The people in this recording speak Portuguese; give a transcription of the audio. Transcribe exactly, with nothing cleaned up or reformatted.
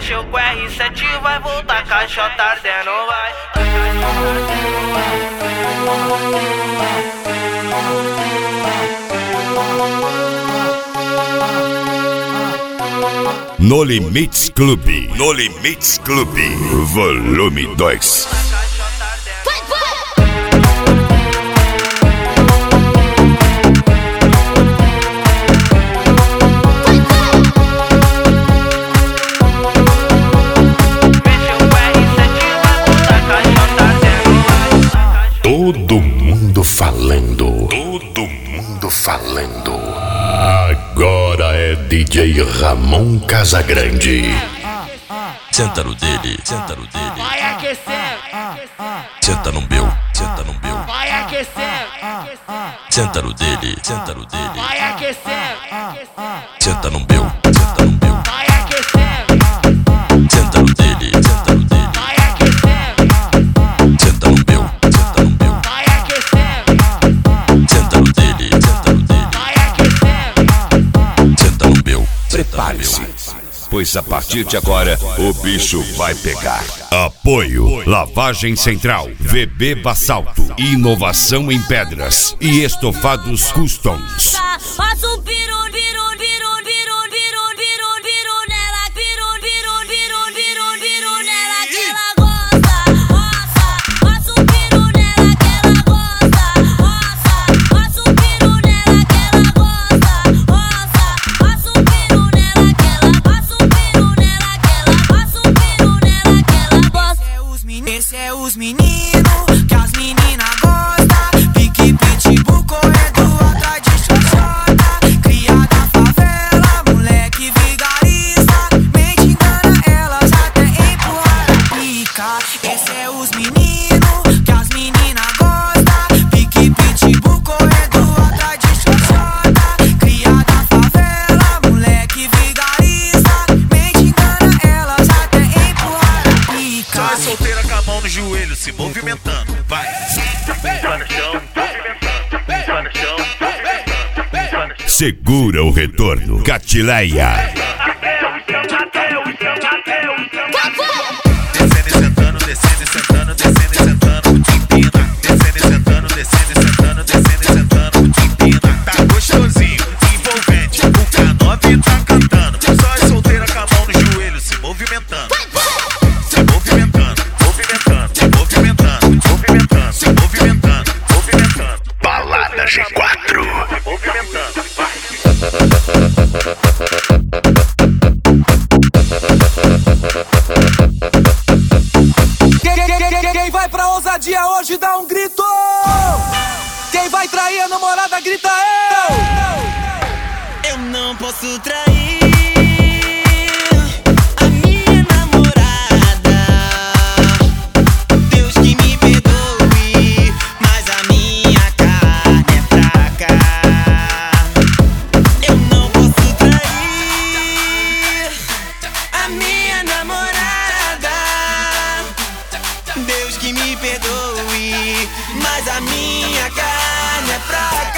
Mexeu com R sete, vai voltar, caixota ardendo, vai. No Limites Clube, No Limites Clube, volume dois. Todo mundo falando, todo mundo falando. Agora é D J Ramon Casagrande. Senta no dele, senta no dele. Vai aquecer. Senta no meu, senta no meu. Vai aquecer. Senta no dele, senta no dele. Vai aquecer. Senta no meu, senta no meu. Vai aquecer. Senta no dele, senta no dele. Vai aquecer. Senta no meu, senta no meu. Vai aquecer. Senta no dele, senta no dele. Vai aquecer. Senta no meu, Prepare-se, pois a partir de agora o bicho vai pegar. Apoio Lavagem Central, V B Basalto, inovação em pedras e estofados customs. Passa um piru, piru, piru, piru, piru, piru, piru nela, piru, piru, piru, piru, piru nela que ela gosta, roça. Passa um piru nela que ela gosta, roça. Passa um piru nela que ela gosta, roça. Passa um piru nela que ela, passa um piru nela que ela, passa um piru nela que ela gosta. Esse é os meninos que as meninas gostam. Pique, pitbull, corredor atrás de xoxota. Cria da favela, moleque vigarista. Mente engana elas até empurrar a pica. Esse é os meninos que as meninas gostam. Pique, pitbull, corredor atrás de xoxota. Cria da favela, moleque vigarista. Mente engana elas até empurrar a pica. Só é solteira com a mão no joelho, se movimentando, vai. Vai no chão, vai no chão, vai no chão. Segura o retorno, Catileia. Descendo e sentando, descendo e sentando, descendo e sentando, te empina. Descendo e sentando, descendo e sentando, descendo e sentando, te empina. Tá gostosinho, envolvente, o K nove tá cantando. Só é solteira com a mão no joelho, se movimentando, se movimentando, movimentando, movimentando, movimentando, se movimentando, movimentando. Balada G quatro. Movimentando, vai. Quem, quem, quem, quem, quem vai pra ousadia hoje dá um grito. Quem vai trair a namorada grita eu. Eu não posso trair a minha namorada. Deus que me perdoe, mas a minha carne é fraca. Eu não posso trair a minha namorada. Deus que me perdoe, mas a minha carne é fraca.